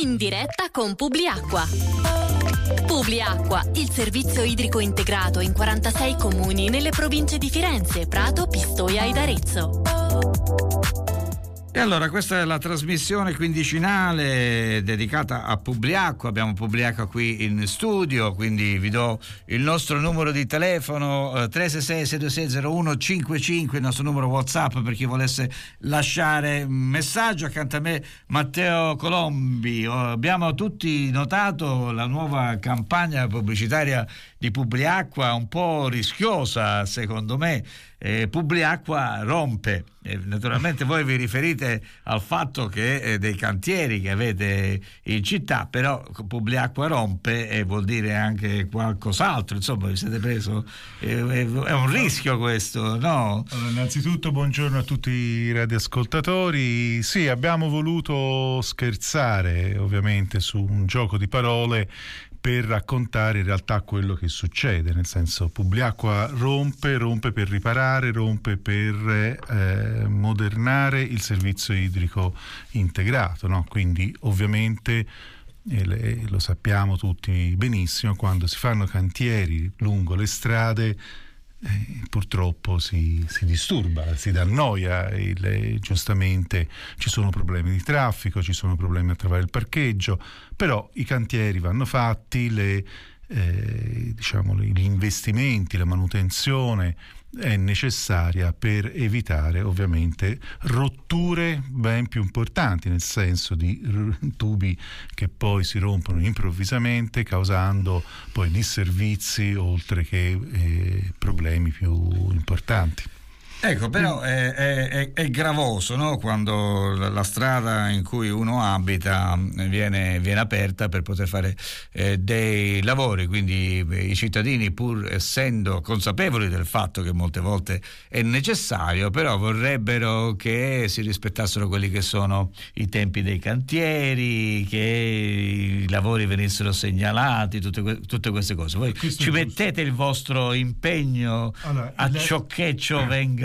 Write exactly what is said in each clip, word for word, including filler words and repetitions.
in diretta con Publiacqua. Publiacqua, il servizio idrico integrato in quarantasei comuni nelle province di Firenze, Prato, Pistoia ed Arezzo. E allora questa è la trasmissione quindicinale dedicata a Publiacqua. Abbiamo Publiacqua qui in studio, quindi vi do il nostro numero di telefono eh, tre sei sei sei due sei zero uno cinque cinque, il nostro numero WhatsApp per chi volesse lasciare un messaggio. Accanto a me Matteo Colombi. Oh, abbiamo tutti notato la nuova campagna pubblicitaria di Publiacqua, un po' rischiosa secondo me. Eh, Publiacqua rompe. Eh, naturalmente voi vi riferite al fatto che eh, dei cantieri che avete in città, però Publiacqua rompe e vuol dire anche qualcos'altro, insomma vi siete preso eh, è un rischio questo, no? Allora, innanzitutto buongiorno a tutti i radioascoltatori. Sì, abbiamo voluto scherzare ovviamente su un gioco di parole per raccontare in realtà quello che succede, nel senso Publiacqua rompe, rompe per riparare, rompe per eh, modernare il servizio idrico integrato, no? Quindi ovviamente eh, lo sappiamo tutti benissimo, quando si fanno cantieri lungo le strade Eh, purtroppo si, si disturba, si dà noia, il, eh, giustamente ci sono problemi di traffico, ci sono problemi a trovare il parcheggio, però i cantieri vanno fatti, le, eh, diciamo, gli investimenti, la manutenzione è necessaria per evitare ovviamente rotture ben più importanti, nel senso di r- tubi che poi si rompono improvvisamente causando poi disservizi oltre che eh, problemi più importanti. Ecco, però è, è, è gravoso, no? Quando la strada in cui uno abita viene, viene aperta per poter fare eh, dei lavori, quindi i cittadini, pur essendo consapevoli del fatto che molte volte è necessario, però vorrebbero che si rispettassero quelli che sono i tempi dei cantieri, che i lavori venissero segnalati, tutte, tutte queste cose. Voi Questo ci mettete il vostro impegno allora, a il... ciò che ciò venga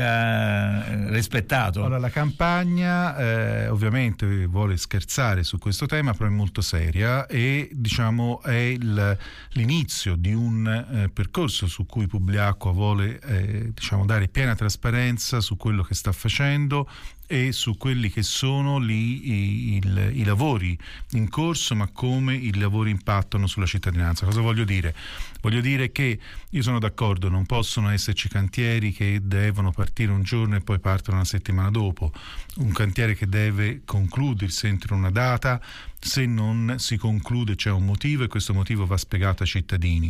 rispettato? Allora, la campagna eh, ovviamente vuole scherzare su questo tema, però è molto seria e diciamo è il, l'inizio di un eh, percorso su cui Publiacqua vuole eh, diciamo dare piena trasparenza su quello che sta facendo e su quelli che sono lì i, il, i lavori in corso, ma come i lavori impattano sulla cittadinanza. Cosa voglio dire? Voglio dire che io sono d'accordo, non possono esserci cantieri che devono partire un giorno e poi partono una settimana dopo, un cantiere che deve concludersi entro una data, se non si conclude c'è un motivo e questo motivo va spiegato ai cittadini,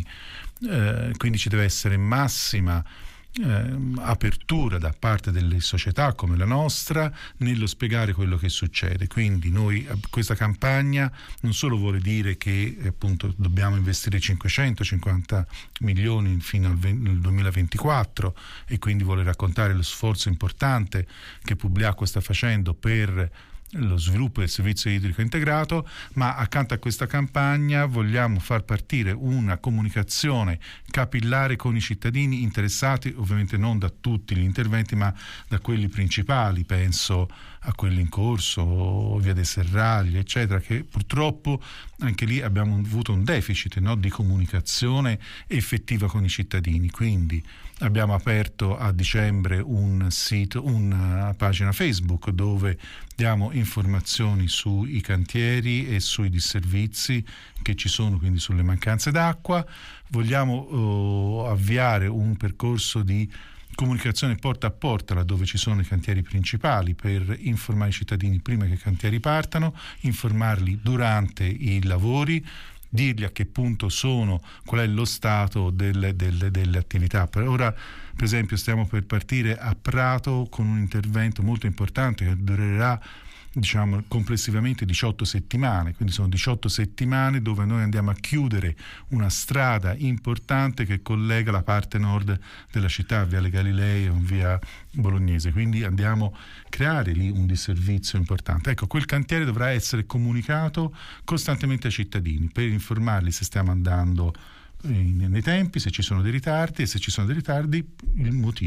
eh, quindi ci deve essere massima Eh, apertura da parte delle società come la nostra nello spiegare quello che succede. Quindi noi questa campagna non solo vuole dire che appunto dobbiamo investire cinquecentocinquanta milioni fino al duemilaventiquattro e quindi vuole raccontare lo sforzo importante che Publiacqua sta facendo per lo sviluppo del servizio idrico integrato, ma accanto a questa campagna vogliamo far partire una comunicazione capillare con i cittadini interessati, ovviamente non da tutti gli interventi ma da quelli principali, penso a quelli in corso, via dei Serragli eccetera, che purtroppo anche lì abbiamo avuto un deficit, no, di comunicazione effettiva con i cittadini. Quindi abbiamo aperto a dicembre un sito, una pagina Facebook dove diamo informazioni sui cantieri e sui disservizi che ci sono, quindi sulle mancanze d'acqua. Vogliamo uh, avviare un percorso di comunicazione porta a porta laddove ci sono i cantieri principali per informare i cittadini prima che i cantieri partano, informarli durante i lavori, dirgli a che punto sono, qual è lo stato delle, delle, delle attività. Per ora, per esempio, stiamo per partire a Prato con un intervento molto importante che durerà diciamo complessivamente diciotto settimane, quindi sono diciotto settimane dove noi andiamo a chiudere una strada importante che collega la parte nord della città, Viale Galilei e Via Bolognese, quindi andiamo a creare lì un disservizio importante. Ecco, quel cantiere dovrà essere comunicato costantemente ai cittadini per informarli se stiamo andando nei tempi, se ci sono dei ritardi e se ci sono dei ritardi il motivo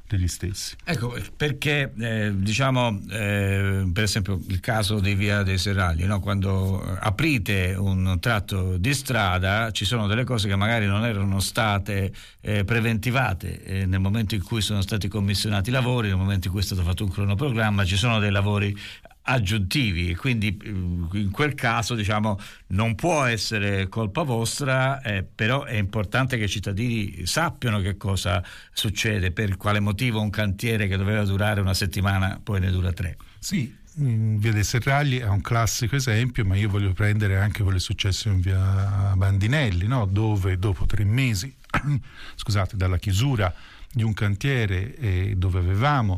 degli stessi. Ecco perché eh, diciamo eh, per esempio il caso di Via dei Serragli, no? Quando aprite un tratto di strada ci sono delle cose che magari non erano state eh, preventivate eh, nel momento in cui sono stati commissionati i lavori, nel momento in cui è stato fatto un cronoprogramma, ci sono dei lavori aggiuntivi e quindi in quel caso diciamo non può essere colpa vostra, eh, però è importante che i cittadini sappiano che cosa succede, per quale motivo un cantiere che doveva durare una settimana poi ne dura tre. Sì, Via dei Serragli è un classico esempio, ma io voglio prendere anche quello che è successo in Via Bandinelli, no? Dove dopo tre mesi scusate dalla chiusura di un cantiere eh, dove avevamo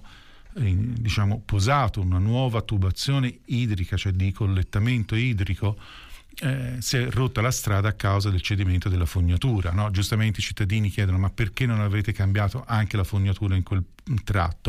diciamo posato una nuova tubazione idrica, cioè di collettamento idrico, eh, si è rotta la strada a causa del cedimento della fognatura, no? Giustamente i cittadini chiedono: ma perché non avete cambiato anche la fognatura in quel tratto?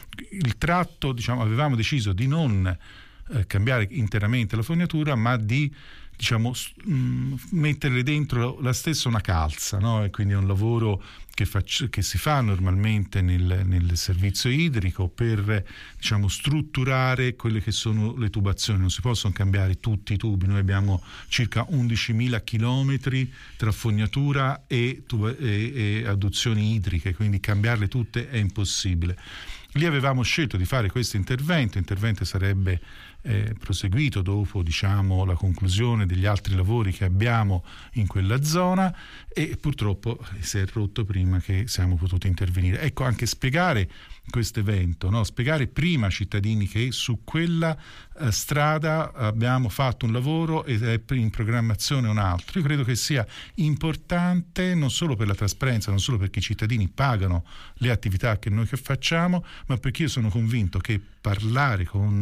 Il tratto, diciamo, avevamo deciso di non eh, cambiare interamente la fognatura, ma di diciamo mh, mettere dentro la stessa una calza, no? E quindi è un lavoro che, faccio, che si fa normalmente nel, nel servizio idrico per diciamo strutturare quelle che sono le tubazioni. Non si possono cambiare tutti i tubi, noi abbiamo circa undicimila chilometri tra fognatura e, tuba, e, e adduzioni idriche, quindi cambiarle tutte è impossibile. Lì avevamo scelto di fare questo intervento, intervento sarebbe eh, proseguito dopo diciamo la conclusione degli altri lavori che abbiamo in quella zona, e purtroppo si è rotto prima che siamo potuti intervenire. Ecco, anche spiegare questo evento, no? Spiegare prima ai cittadini che su quella eh, strada abbiamo fatto un lavoro ed è in programmazione un altro. Io credo che sia importante non solo per la trasparenza, non solo perché i cittadini pagano le attività che noi che facciamo, ma perché io sono convinto che parlare con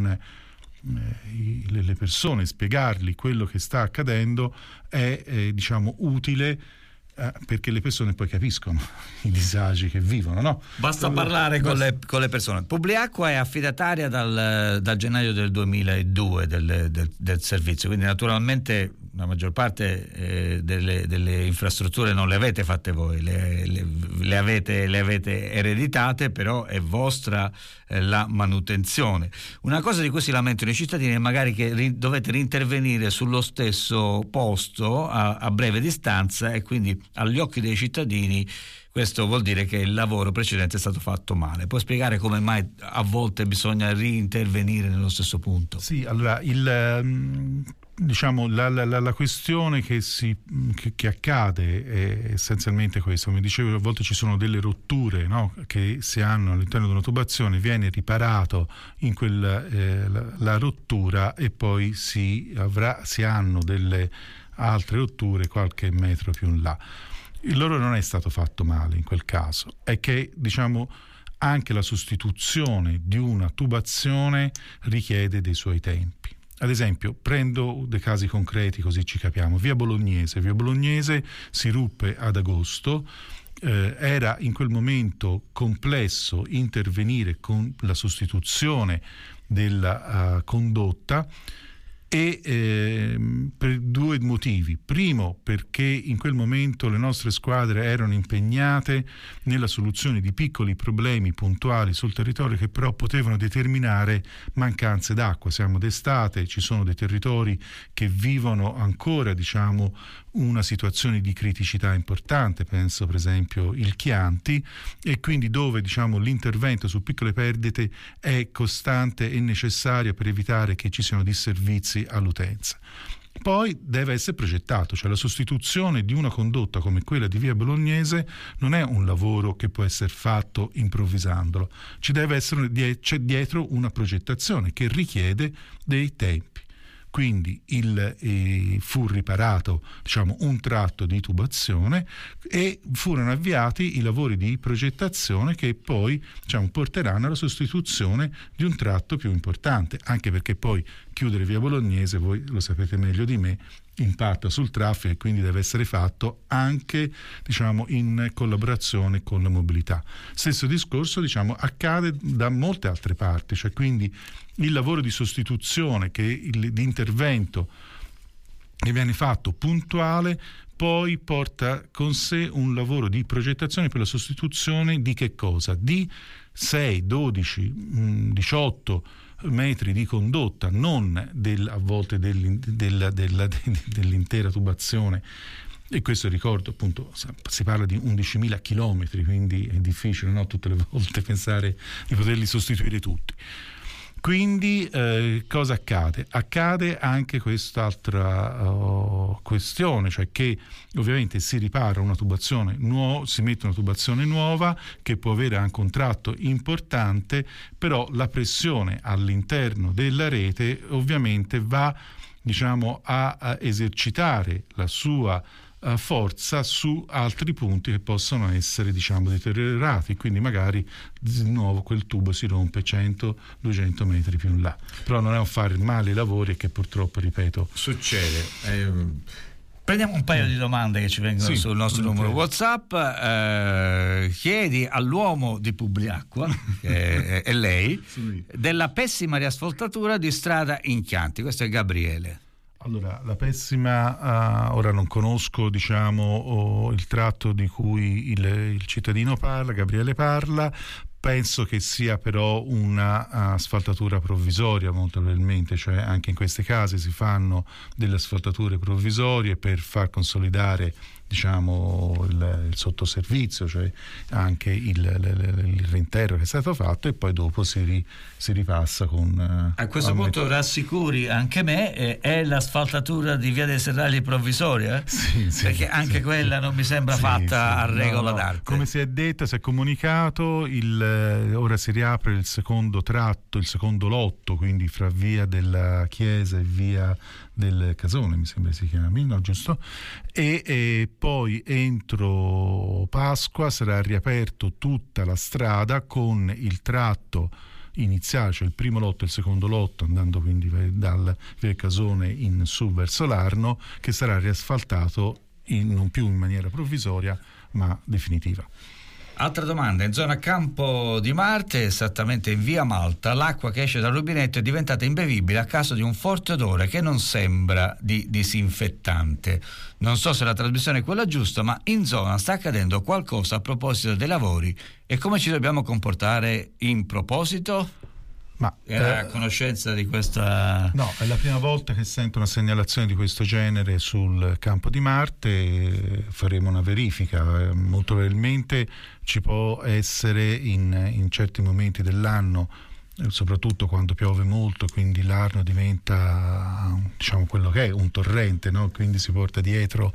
eh, i, le persone, spiegargli quello che sta accadendo è eh, diciamo utile, Eh, perché le persone poi capiscono i disagi che vivono, no? Basta parlare con le, con le persone. Publiacqua è affidataria dal, dal gennaio del duemiladue del, del, del servizio, quindi naturalmente la maggior parte eh, delle, delle infrastrutture non le avete fatte voi, le, le, le, avete, le avete ereditate, però è vostra eh, la manutenzione. Una cosa di cui si lamentano i cittadini è magari che ri, dovete rintervenire sullo stesso posto a, a breve distanza, e quindi agli occhi dei cittadini questo vuol dire che il lavoro precedente è stato fatto male. Puoi spiegare come mai a volte bisogna rintervenire nello stesso punto? Sì, allora il diciamo la, la, la questione che, si, che, che accade è essenzialmente questo. Come dicevo, a volte ci sono delle rotture, no? Che si hanno all'interno di una tubazione, viene riparato in quella eh, la, la rottura, e poi si, avrà, si hanno delle altre rotture qualche metro più in là. Il loro non è stato fatto male in quel caso, è che diciamo anche la sostituzione di una tubazione richiede dei suoi tempi. Ad esempio, prendo dei casi concreti così ci capiamo. Via Bolognese, via Bolognese si ruppe ad agosto, eh, era in quel momento complesso intervenire con la sostituzione della uh, condotta, e eh, per due motivi. Primo, perché in quel momento le nostre squadre erano impegnate nella soluzione di piccoli problemi puntuali sul territorio che però potevano determinare mancanze d'acqua. Siamo d'estate, ci sono dei territori che vivono ancora diciamo una situazione di criticità importante, penso per esempio il Chianti, e quindi dove diciamo l'intervento su piccole perdite è costante e necessario per evitare che ci siano disservizi all'utenza. Poi deve essere progettato, cioè la sostituzione di una condotta come quella di via Bolognese non è un lavoro che può essere fatto improvvisandolo, ci deve essere c'è dietro una progettazione che richiede dei tempi. Quindi il, eh, fu riparato diciamo un tratto di tubazione e furono avviati i lavori di progettazione che poi diciamo porteranno alla sostituzione di un tratto più importante, anche perché poi chiudere via Bolognese, voi lo sapete meglio di me, impatta sul traffico, e quindi deve essere fatto anche diciamo in collaborazione con la mobilità. Stesso discorso diciamo accade da molte altre parti, cioè quindi il lavoro di sostituzione, che il, di intervento che viene fatto puntuale, poi porta con sé un lavoro di progettazione per la sostituzione di che cosa? Di sei, dodici, diciotto metri di condotta, non del, a volte del, della, della, dell'intera tubazione. E questo ricordo, appunto, si parla di undicimila chilometri, quindi è difficile, no, tutte le volte pensare di poterli sostituire tutti. Quindi eh, cosa accade? Accade anche quest'altra uh, questione, cioè che ovviamente si ripara una tubazione nuova, si mette una tubazione nuova che può avere anche un tratto importante, però la pressione all'interno della rete ovviamente va, diciamo, a, a esercitare la sua forza su altri punti che possono essere, diciamo, deteriorati, quindi magari di nuovo quel tubo si rompe cento duecento metri più in là. Però non è un fare male i lavori che purtroppo, ripeto, succede. Eh, prendiamo un paio di domande che ci vengono, sì, sul nostro numero WhatsApp. Eh, chiedi all'uomo di Publiacqua, che è, è lei, sì, della pessima riasfaltatura di strada in Chianti. Questo è Gabriele. Allora, la pessima, uh, ora non conosco, diciamo, oh, il tratto di cui il, il cittadino parla, Gabriele parla, penso che sia però una asfaltatura provvisoria molto probabilmente, cioè anche in questi casi si fanno delle asfaltature provvisorie per far consolidare, diciamo, il, il sottoservizio, cioè anche il, il, il rinterro che è stato fatto, e poi dopo si, ri, si ripassa con... A questo punto met- rassicuri anche me, eh, è l'asfaltatura di Via dei Serragli provvisoria? Sì, sì, perché anche sì, quella non mi sembra sì, fatta sì, a regola no, no. d'arte. Come si è detto, si è comunicato, il, ora si riapre il secondo tratto, il secondo lotto, quindi fra Via della Chiesa e Via del Casone, mi sembra si chiami, no, giusto? E, e poi entro Pasqua sarà riaperto tutta la strada con il tratto iniziale, cioè il primo lotto e il secondo lotto, andando quindi dal Via del Casone in su verso l'Arno, che sarà riasfaltato in, non più in maniera provvisoria ma definitiva. Altra domanda: in zona Campo di Marte, esattamente in via Malta, l'acqua che esce dal rubinetto è diventata imbevibile a causa di un forte odore che non sembra di disinfettante. Non so se la trasmissione è quella giusta, ma in zona sta accadendo qualcosa a proposito dei lavori, e come ci dobbiamo comportare in proposito? Ma era eh, a conoscenza di questa... No, è la prima volta che sento una segnalazione di questo genere sul Campo di Marte. Faremo una verifica. Molto probabilmente ci può essere in, in certi momenti dell'anno, soprattutto quando piove molto, quindi l'Arno diventa, diciamo, quello che è un torrente, no? Quindi si porta dietro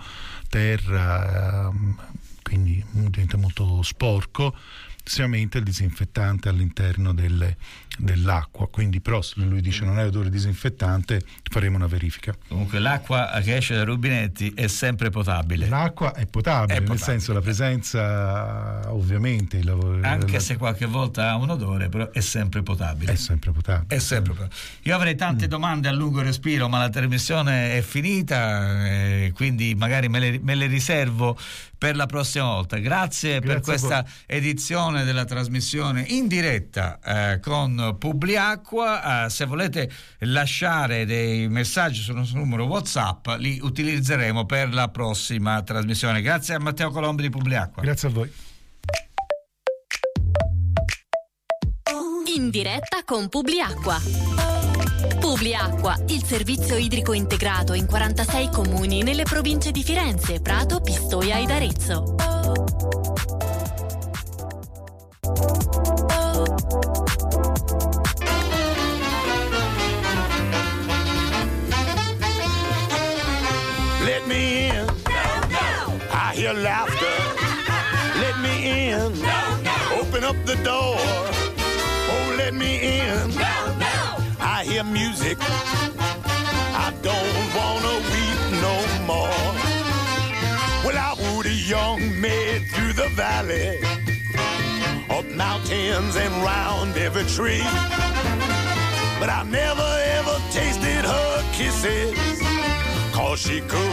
terra, quindi diventa molto sporco. Sicuramente il disinfettante all'interno delle, dell'acqua, quindi però se lui dice non è odore disinfettante, faremo una verifica. Comunque l'acqua che esce dai rubinetti è sempre potabile. L'acqua è potabile, è potabile. Nel senso, la presenza, ovviamente il lavoro, anche la... se qualche volta ha un odore, però è sempre potabile. È sempre potabile. È sempre potabile. Io avrei tante mm. domande a lungo respiro, ma la trasmissione è finita, eh, quindi magari me le, me le riservo per la prossima volta. Grazie, Grazie per questa edizione della trasmissione in diretta eh, con Publiacqua. Eh, se volete lasciare dei messaggi sul nostro numero WhatsApp, li utilizzeremo per la prossima trasmissione. Grazie a Matteo Colombi di Publiacqua. Grazie a voi. In diretta con Publiacqua. Publiacqua, il servizio idrico integrato in quarantasei comuni nelle province di Firenze, Prato, Pistoia ed Arezzo. Let me in. No, no. I hear laughter. Let me in. No, no. Open up the door. Oh, let me in. No, no. I hear music. I don't wanna weep no more. Well, I would a young maid through the valley, up mountains and round every tree. But I never ever tasted her kisses, 'cause she could